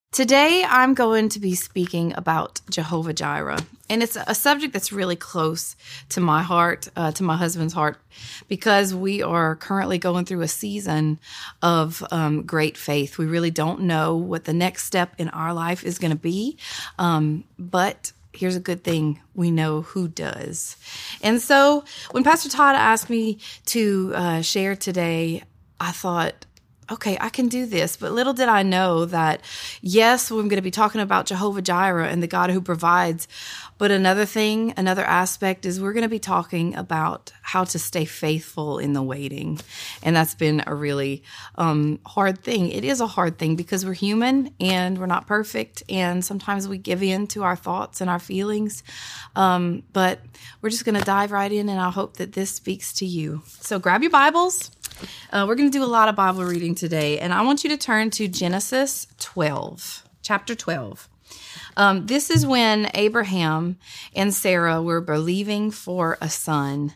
Today, I'm going to be speaking about Jehovah Jireh, and it's a subject that's really close to my heart, to my husband's heart, because we are currently going through a season of great faith. We really don't know what the next step in our life is going to be, but here's a good thing. We know who does. And so when Pastor Todd asked me to share today, I thought, okay, I can do this. But little did I know that, yes, we're going to be talking about Jehovah Jireh and the God who provides. But another aspect is we're going to be talking about how to stay faithful in the waiting. And that's been a really hard thing. It is a hard thing because we're human and we're not perfect. And sometimes we give in to our thoughts and our feelings. But we're just going to dive right in, and I hope that this speaks to you. So grab your Bibles. We're going to do a lot of Bible reading today, and I want you to turn to Genesis 12, chapter 12. This is when Abraham and Sarah were believing for a son,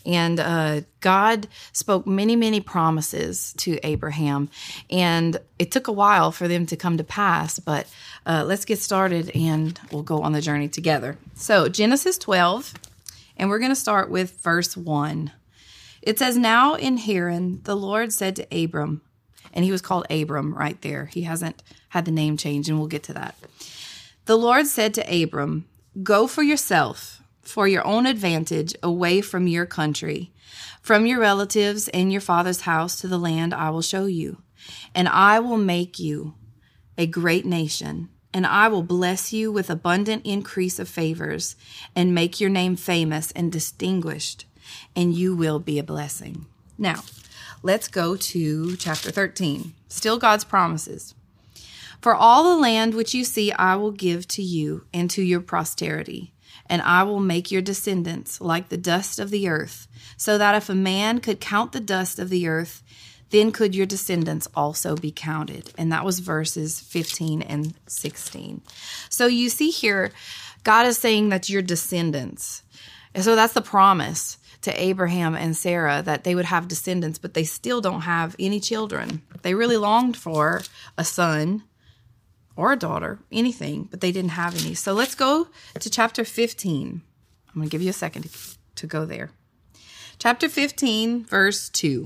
and God spoke many, many promises to Abraham, and it took a while for them to come to pass, but let's get started, and we'll go on the journey together. So Genesis 12, and we're going to start with verse 1. It says, "Now in Haran, the Lord said to Abram," and he was called Abram right there. He hasn't had the name change, and we'll get to that. "The Lord said to Abram, go for yourself, for your own advantage, away from your country, from your relatives and your father's house to the land I will show you. And I will make you a great nation, and I will bless you with abundant increase of favors, and make your name famous and distinguished, and you will be a blessing." Now, let's go to chapter 13. Still God's promises. "For all the land which you see I will give to you and to your posterity, and I will make your descendants like the dust of the earth, so that if a man could count the dust of the earth, then could your descendants also be counted." And that was verses 15 and 16. So you see here, God is saying that your descendants. And so that's the promise to Abraham and Sarah, that they would have descendants, but they still don't have any children. They really longed for a son or a daughter, anything, but they didn't have any. So let's go to chapter 15. I'm going to give you a second to go there. Chapter 15, verse 2.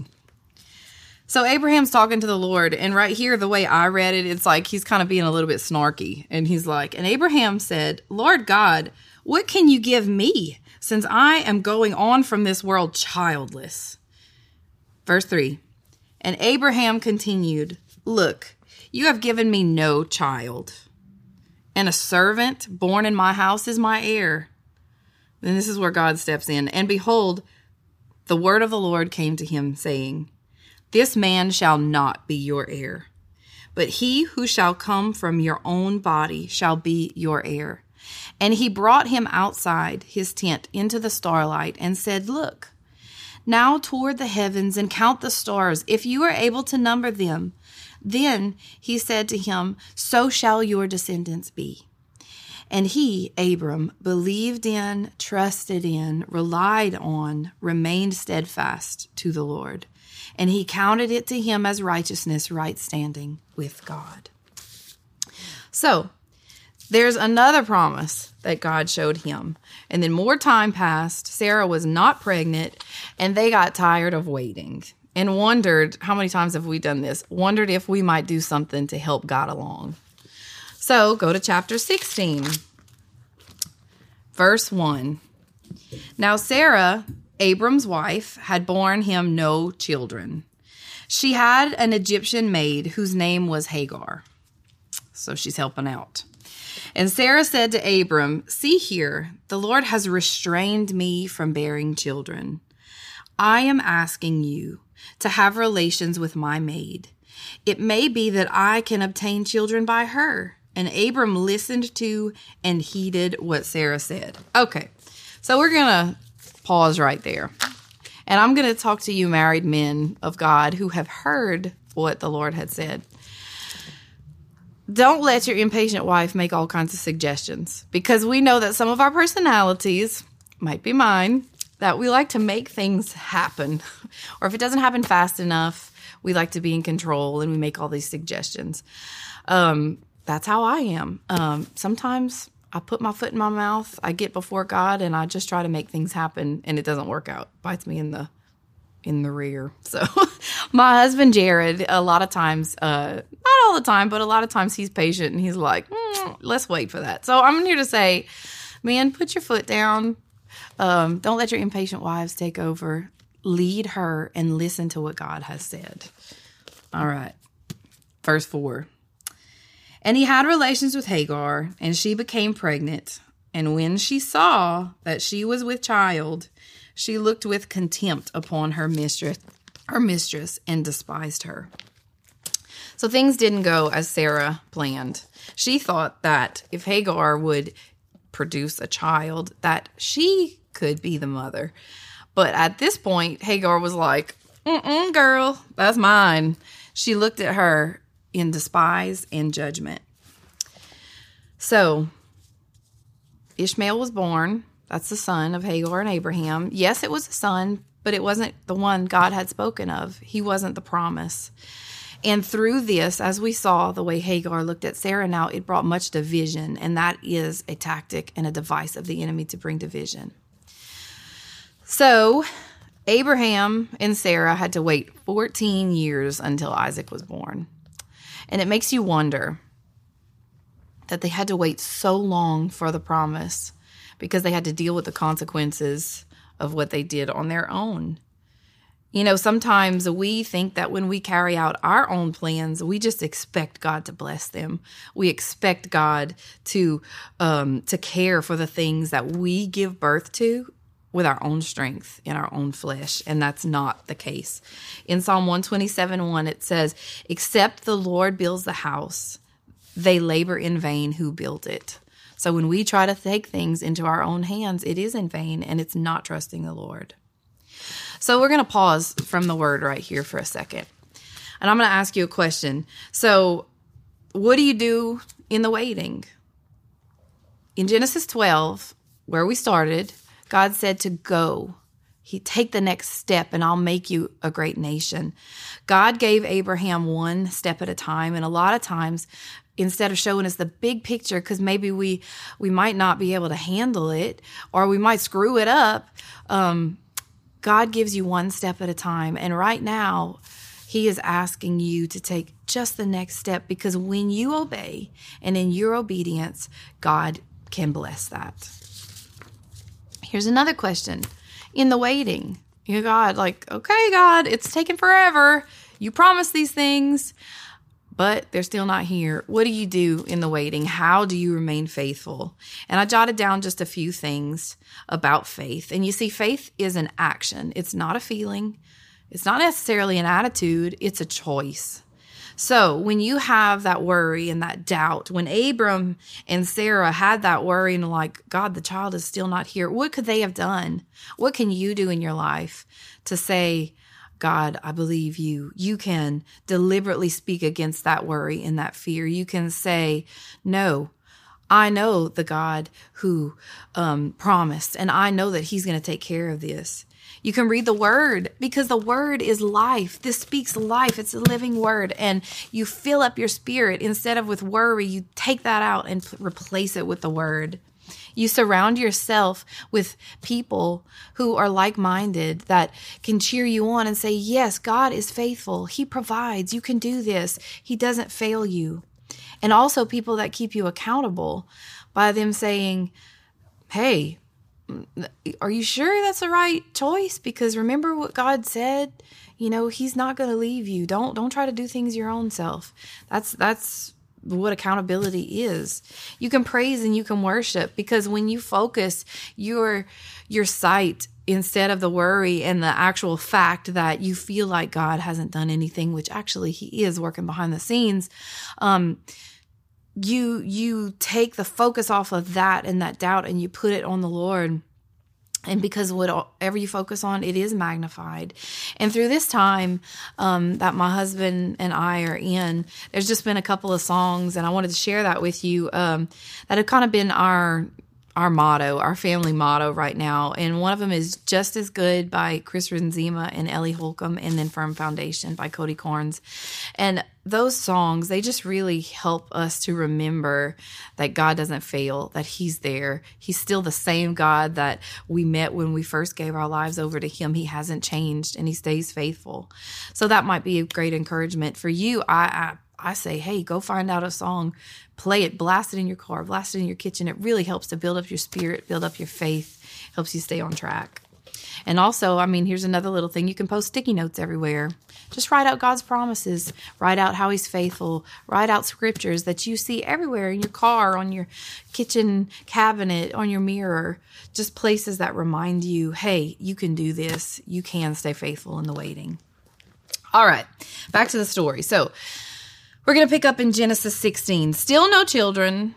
So Abraham's talking to the Lord, and right here, the way I read it, it's like he's kind of being a little bit snarky. And he's like, "And Abraham said, Lord God, what can you give me, since I am going on from this world childless?" Verse 3. "And Abraham continued, look, you have given me no child, and a servant born in my house is my heir." Then this is where God steps in. "And behold, the word of the Lord came to him, saying, this man shall not be your heir, but he who shall come from your own body shall be your heir. And he brought him outside his tent into the starlight and said, look now toward the heavens and count the stars, if you are able to number them. Then he said to him, so shall your descendants be. And he, Abram, believed in, trusted in, relied on, remained steadfast to the Lord. And he counted it to him as righteousness, right standing with God." So there's another promise that God showed him. And then more time passed. Sarah was not pregnant, and they got tired of waiting and wondered, how many times have we done this? Wondered if we might do something to help God along. So go to chapter 16, verse 1. "Now Sarah, Abram's wife, had borne him no children. She had an Egyptian maid whose name was Hagar." So she's helping out. "And Sarah said to Abram, see here, the Lord has restrained me from bearing children. I am asking you to have relations with my maid. It may be that I can obtain children by her." And Abram listened to and heeded what Sarah said. Okay, so we're going to pause right there. And I'm going to talk to you married men of God who have heard what the Lord had said. Don't let your impatient wife make all kinds of suggestions, because we know that some of our personalities, might be mine, that we like to make things happen. Or if it doesn't happen fast enough, we like to be in control and we make all these suggestions. that's how I am. Sometimes I put my foot in my mouth, I get before God, and I just try to make things happen, and it doesn't work out. Bites me in the rear. So my husband, Jared, a lot of times, not all the time, but a lot of times he's patient and he's like, let's wait for that. So I'm here to say, man, put your foot down. Don't let your impatient wives take over. Lead her and listen to what God has said. All right. Verse 4. And he had relations with Hagar, and she became pregnant. And when she saw that she was with child, she looked with contempt upon her mistress, and despised her. So things didn't go as Sarah planned. She thought that if Hagar would produce a child, that she could be the mother. But at this point, Hagar was like, girl, that's mine. She looked at her in despise and judgment. So Ishmael was born. That's the son of Hagar and Abraham. Yes, it was a son, but it wasn't the one God had spoken of. He wasn't the promise. And through this, as we saw the way Hagar looked at Sarah now, it brought much division. And that is a tactic and a device of the enemy to bring division. So Abraham and Sarah had to wait 14 years until Isaac was born. And it makes you wonder that they had to wait so long for the promise because they had to deal with the consequences of what they did on their own. You know, sometimes we think that when we carry out our own plans, we just expect God to bless them. We expect God to care for the things that we give birth to with our own strength in our own flesh. And that's not the case. In Psalm 127:1, it says, except the Lord builds the house, they labor in vain who build it. So when we try to take things into our own hands, it is in vain and it's not trusting the Lord. So we're going to pause from the word right here for a second. And I'm going to ask you a question. So what do you do in the waiting? In Genesis 12, where we started, God said to go. Take the next step and I'll make you a great nation. God gave Abraham one step at a time. And a lot of times, instead of showing us the big picture, because maybe we might not be able to handle it or we might screw it up, God gives you one step at a time. And right now, he is asking you to take just the next step, because when you obey and in your obedience, God can bless that. Here's another question. In the waiting, God, okay, God, it's taken forever. You promised these things, but they're still not here. What do you do in the waiting? How do you remain faithful? And I jotted down just a few things about faith. And you see, faith is an action. It's not a feeling. It's not necessarily an attitude. It's a choice. So when you have that worry and that doubt, when Abram and Sarah had that worry and God, the child is still not here, what could they have done? What can you do in your life to say, God, I believe you. You can deliberately speak against that worry and that fear. You can say, no, I know the God who promised, and I know that he's going to take care of this. You can read the word, because the word is life. This speaks life. It's a living word. And you fill up your spirit. Instead of with worry, you take that out and replace it with the word. You surround yourself with people who are like-minded that can cheer you on and say, yes, God is faithful. He provides. You can do this. He doesn't fail you. And also people that keep you accountable by them saying, hey, are you sure that's the right choice? Because remember what God said, he's not going to leave you. Don't try to do things your own self. That's what accountability is. You can praise and you can worship, because when you focus your sight instead of the worry and the actual fact that you feel like God hasn't done anything, which actually he is working behind the scenes, you take the focus off of that and that doubt and you put it on the Lord. And because whatever you focus on, it is magnified. And through this time that my husband and I are in, there's just been a couple of songs, and I wanted to share that with you, that have kind of been our motto, our family motto right now. And one of them is Just As Good by Chris Renzema and Ellie Holcomb, and then Firm Foundation by Cody Carnes. And those songs, they just really help us to remember that God doesn't fail, that he's there. He's still the same God that we met when we first gave our lives over to him. He hasn't changed and he stays faithful. So that might be a great encouragement for you. I say, hey, go find out a song, play it, blast it in your car, blast it in your kitchen. It really helps to build up your spirit, build up your faith, helps you stay on track. And also, here's another little thing. You can post sticky notes everywhere. Just write out God's promises. Write out how he's faithful. Write out scriptures that you see everywhere in your car, on your kitchen cabinet, on your mirror. Just places that remind you, hey, you can do this. You can stay faithful in the waiting. All right, back to the story. So we're going to pick up in Genesis 16. Still no children.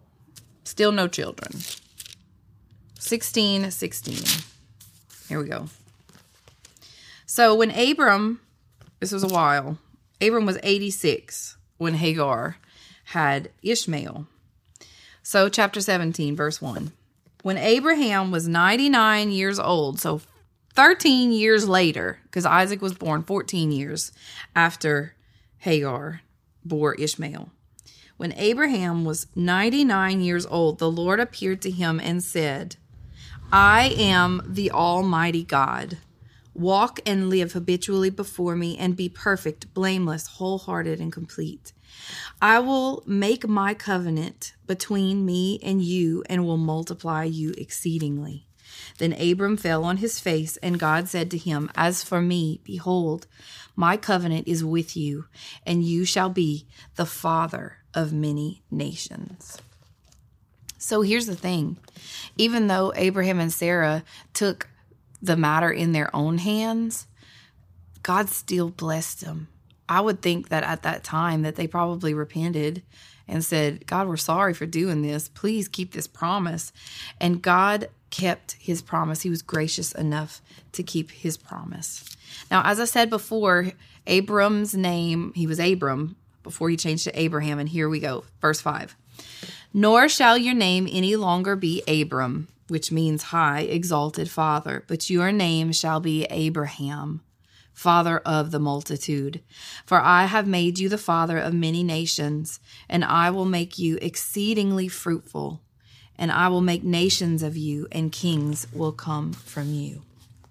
16. Here we go. So when Abram, this was a while, Abram was 86 when Hagar had Ishmael. So chapter 17, verse 1. When Abraham was 99 years old, so 13 years later, because Isaac was born 14 years after Hagar bore Ishmael. When Abraham was 99 years old, the Lord appeared to him and said, I am the Almighty God. Walk and live habitually before me and be perfect, blameless, wholehearted, and complete. I will make my covenant between me and you and will multiply you exceedingly. Then Abram fell on his face, and God said to him, As for me, behold, my covenant is with you, and you shall be the father of many nations. So here's the thing. Even though Abraham and Sarah took the matter in their own hands, God still blessed them. I would think that at that time that they probably repented and said, God, we're sorry for doing this. Please keep this promise. And God kept his promise. He was gracious enough to keep his promise. Now, as I said before, Abram's name, he was Abram before he changed to Abraham. And here we go. Verse 5. Nor shall your name any longer be Abram, which means high, exalted father, but your name shall be Abraham, father of the multitude. For I have made you the father of many nations, and I will make you exceedingly fruitful, and I will make nations of you, and kings will come from you.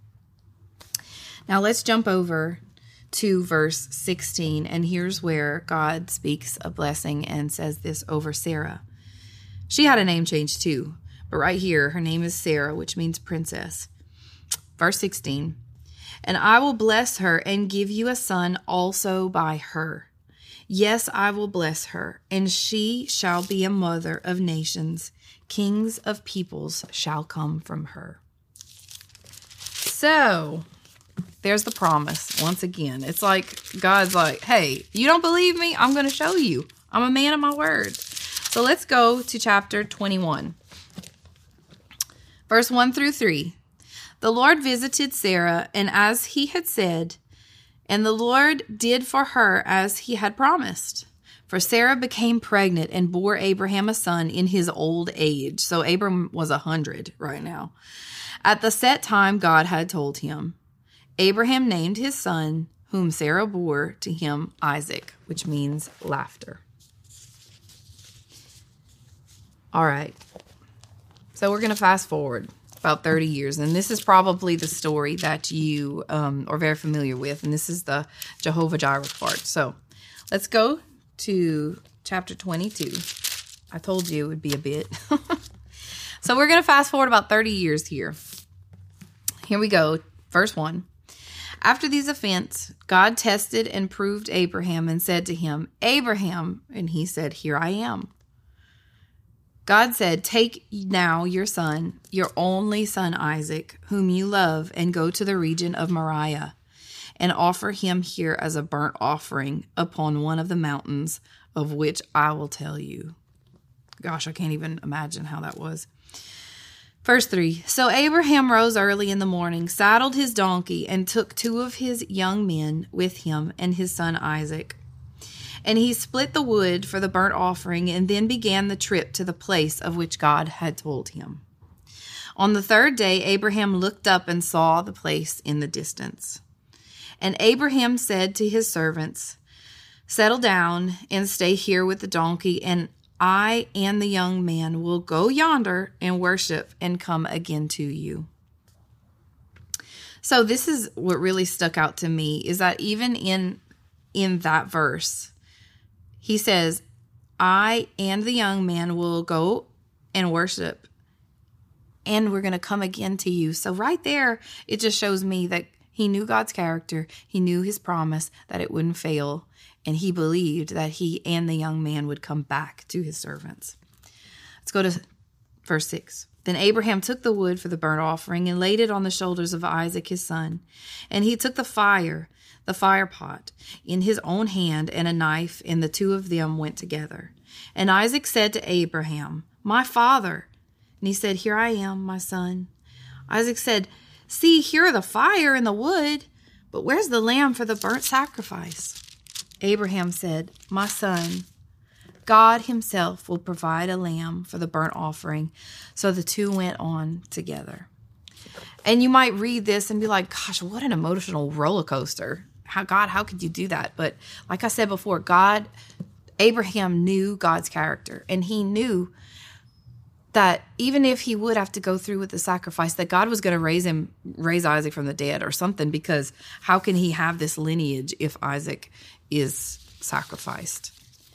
Now let's jump over to verse 16, and here's where God speaks a blessing and says this over Sarah. She had a name change too, but right here, her name is Sarah, which means princess. Verse 16, and I will bless her and give you a son also by her. Yes, I will bless her, and she shall be a mother of nations. Kings of peoples shall come from her. So, there's the promise once again. It's like God's like, hey, you don't believe me? I'm going to show you. I'm a man of my word. So let's go to chapter 21. Verse 1 through 3. The Lord visited Sarah, and as he had said, and the Lord did for her as he had promised. For Sarah became pregnant and bore Abraham a son in his old age. So Abram was 100 right now. At the set time God had told him. Abraham named his son, whom Sarah bore to him, Isaac, which means laughter. All right. So we're going to fast forward about 30 years. And this is probably the story that you are very familiar with. And this is the Jehovah Jireh part. So let's go to chapter 22. I told you it would be a bit. So we're going to fast forward about 30 years here. Here we go. Verse 1. After these events, God tested and proved Abraham and said to him, Abraham, and he said, Here I am. God said, Take now your son, your only son Isaac, whom you love, and go to the region of Moriah, and offer him here as a burnt offering upon one of the mountains of which I will tell you. Gosh, I can't even imagine how that was. Verse 3, So Abraham rose early in the morning, saddled his donkey, and took 2 of his young men with him and his son Isaac. And he split the wood for the burnt offering and then began the trip to the place of which God had told him. On the 3rd day, Abraham looked up and saw the place in the distance. And Abraham said to his servants, Settle down and stay here with the donkey, and I and the young man will go yonder and worship and come again to you." So this is what really stuck out to me, is that even in that verse, he says, "I and the young man will go and worship, and we're going to come again to you." So right there, it just shows me that he knew God's character. He knew his promise that it wouldn't fail. And he believed that he and the young man would come back to his servants. Let's go to verse 6. "Then Abraham took the wood for the burnt offering and laid it on the shoulders of Isaac his son. And he took the fire pot, in his own hand and a knife, and the two of them went together. And Isaac said to Abraham, 'My father.' And he said, 'Here I am, my son.' Isaac said, 'See, here are the fire and the wood, but where's the lamb for the burnt sacrifice?' Abraham said, 'My son, God himself will provide a lamb for the burnt offering.' So the two went on together." And you might read this and be like, gosh, what an emotional roller coaster. How could you do that? But like I said before, Abraham knew God's character, and he knew that even if he would have to go through with the sacrifice, that God was going to raise Isaac from the dead or something, because how can he have this lineage if Isaac is sacrificed?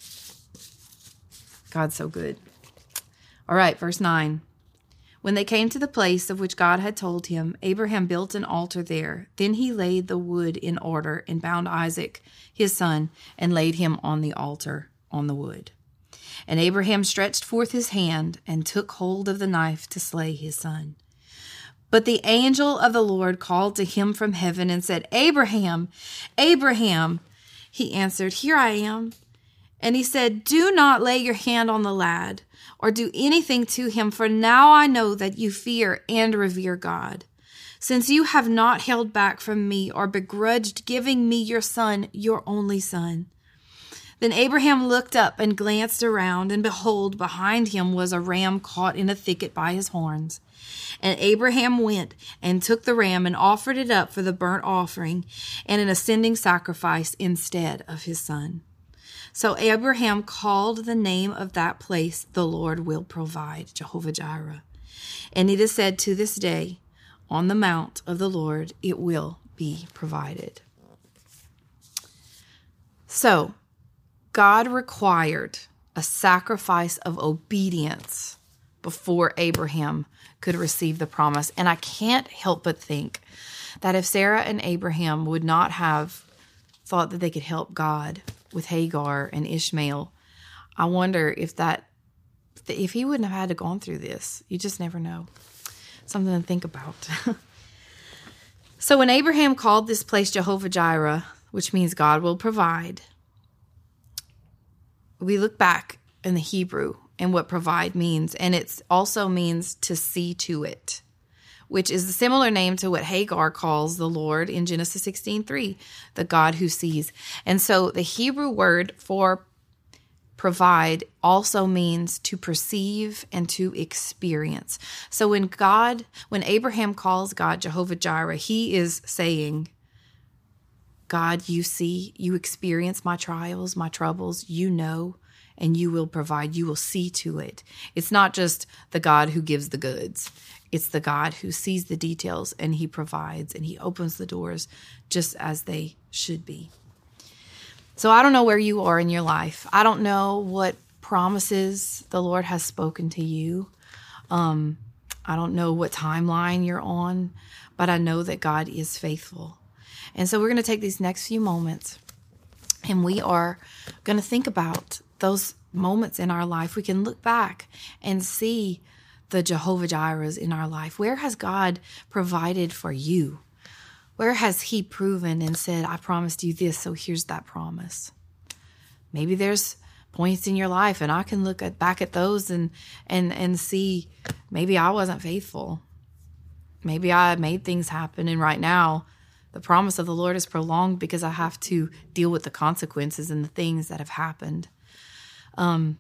God's so good. All right, verse 9. "When they came to the place of which God had told him, Abraham built an altar there. Then he laid the wood in order and bound Isaac, his son, and laid him on the altar on the wood. And Abraham stretched forth his hand and took hold of the knife to slay his son. But the angel of the Lord called to him from heaven and said, 'Abraham, Abraham.' He answered, 'Here I am.' And he said, 'Do not lay your hand on the lad or do anything to him, for now I know that you fear and revere God, since you have not held back from me or begrudged giving me your son, your only son.' Then Abraham looked up and glanced around, and behold, behind him was a ram caught in a thicket by his horns. And Abraham went and took the ram and offered it up for the burnt offering and an ascending sacrifice instead of his son. So Abraham called the name of that place, 'The Lord will provide,' Jehovah Jireh. And it is said to this day, 'On the mount of the Lord it will be provided.'" So God required a sacrifice of obedience before Abraham could receive the promise. And I can't help but think that if Sarah and Abraham would not have thought that they could help God with Hagar and Ishmael, I wonder if he wouldn't have had to gone through this. You just never know. Something to think about. So when Abraham called this place Jehovah Jireh, which means God will provide, we look back in the Hebrew and what provide means, and it also means to see to it, which is a similar name to what Hagar calls the Lord in Genesis 16:3, the God who sees. And so the Hebrew word for provide also means to perceive and to experience. So when Abraham calls God Jehovah Jireh, he is saying, God, you see, you experience my trials, my troubles, you know, and you will provide, you will see to it. It's not just the God who gives the goods. It's the God who sees the details, and he provides, and he opens the doors just as they should be. So I don't know where you are in your life. I don't know what promises the Lord has spoken to you. I don't know what timeline you're on, but I know that God is faithful. And so we're going to take these next few moments, and we are going to think about those moments in our life. We can look back and see the Jehovah Jirehs in our life. Where has God provided for you? Where has he proven and said, I promised you this, so here's that promise? Maybe there's points in your life, and I can look back at those and see maybe I wasn't faithful. Maybe I made things happen, and right now the promise of the Lord is prolonged because I have to deal with the consequences and the things that have happened. I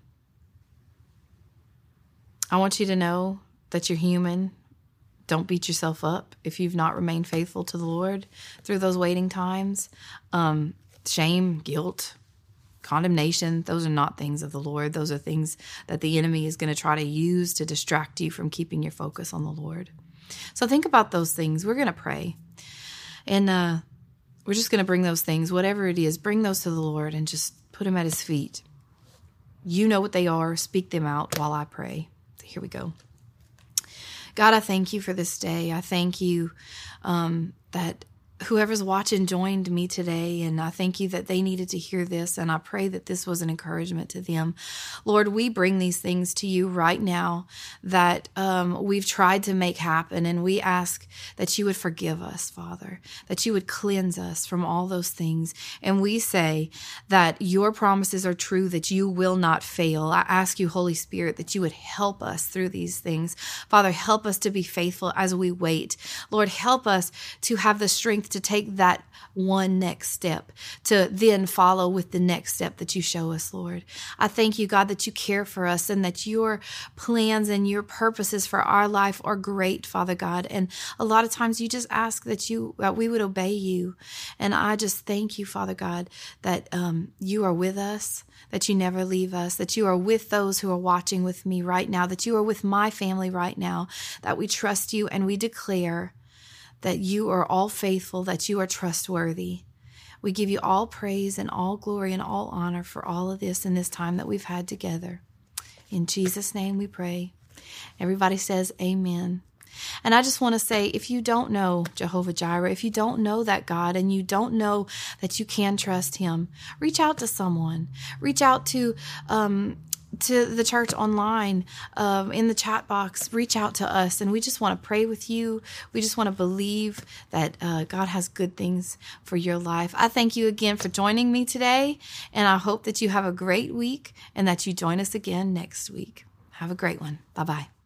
want you to know that you're human. Don't beat yourself up if you've not remained faithful to the Lord through those waiting times. Shame, guilt, condemnation. Those are not things of the Lord. Those are things that the enemy is going to try to use to distract you from keeping your focus on the Lord. So think about those things. We're going to pray. And we're just going to bring those things, whatever it is, bring those to the Lord and just put them at his feet. You know what they are. Speak them out while I pray. Here we go. God, I thank you for this day. I thank you that whoever's watching joined me today, and I thank you that they needed to hear this, and I pray that this was an encouragement to them. Lord, we bring these things to you right now that we've tried to make happen, and we ask that you would forgive us, Father, that you would cleanse us from all those things. And we say that your promises are true, that you will not fail. I ask you, Holy Spirit, that you would help us through these things. Father, help us to be faithful as we wait. Lord, help us to have the strength to take that one next step, to then follow with the next step that you show us, Lord. I thank you, God, that you care for us and that your plans and your purposes for our life are great, Father God. And a lot of times you just ask that we would obey you. And I just thank you, Father God, that you are with us, that you never leave us, that you are with those who are watching with me right now, that you are with my family right now, that we trust you and we declare that you are all faithful, that you are trustworthy. We give you all praise and all glory and all honor for all of this in this time that we've had together. In Jesus' name we pray. Everybody says amen. And I just want to say, if you don't know Jehovah Jireh, if you don't know that God and you don't know that you can trust him, reach out to someone. Reach out to the church online, in the chat box. Reach out to us, and we just want to pray with you. We just want to believe that God has good things for your life. I thank you again for joining me today, and I hope that you have a great week and that you join us again next week. Have a great one. Bye-bye.